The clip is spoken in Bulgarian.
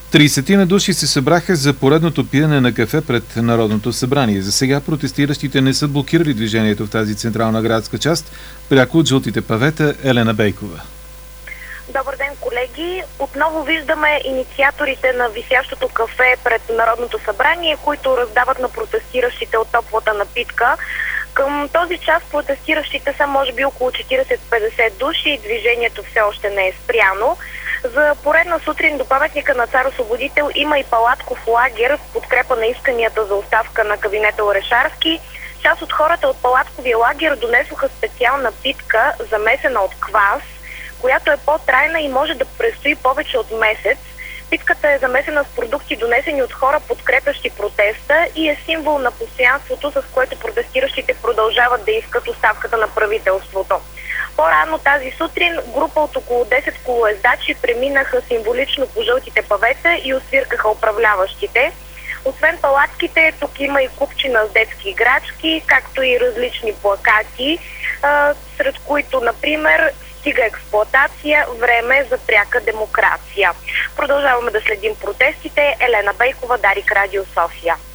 30 души се събраха за поредното пиене на кафе пред Народното събрание. За сега протестиращите не са блокирали движението в тази централна градска част. Пряко от жълтите павета Елена Бейкова. Добър ден, колеги! Отново виждаме инициаторите на висящото кафе пред Народното събрание, които раздават на протестиращите от топлата напитка. Към този час протестиращите са може би около 40-50 души и движението все още не е спряно. За поредна сутрин до паметника на цар Освободител има и палатков лагер в подкрепа на исканията за оставка на кабинета Орешарски. Част от хората от палатковия лагер донесоха специална питка, замесена от квас, която е по-трайна и може да престои повече от месец. Питката е замесена с продукти, донесени от хора, подкрепящи протеста, и е символ на постоянството, с което протестиращите продължават да искат оставката на правителството. По-рано тази сутрин група от около 10 колоездачи преминаха символично по жълтите павета и освиркаха управляващите. Освен палатките, тук има и купчина с детски играчки, както и различни плакати, сред които, например, стига експлоатация, време за пряка демокрация. Продължаваме да следим протестите. Елена Бейкова, Дарик Радио, София.